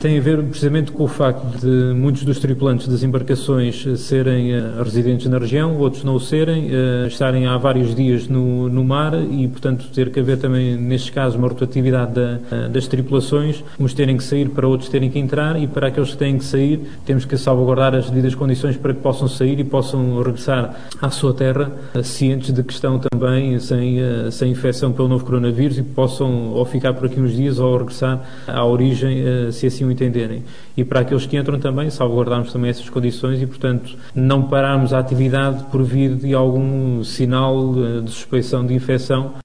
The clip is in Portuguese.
tem a ver precisamente com o facto de muitos dos tripulantes das embarcações serem residentes na região, outros não o serem, estarem há vários dias no mar e, portanto, ter que haver também, nestes casos, uma rotatividade das tripulações, uns terem que sair para outros terem que entrar, e para aqueles que têm que sair temos que salvaguardar as devidas condições para que possam sair e possam regressar à sua terra, cientes de que estão também sem infecção pelo novo coronavírus, e possam ou ficar por aqui uns dias ou regressar à origem, se assim o entenderem. E para aqueles que entram também, salvaguardarmos também essas condições e, portanto, não pararmos a atividade por vir de algum sinal de suspeição de infecção,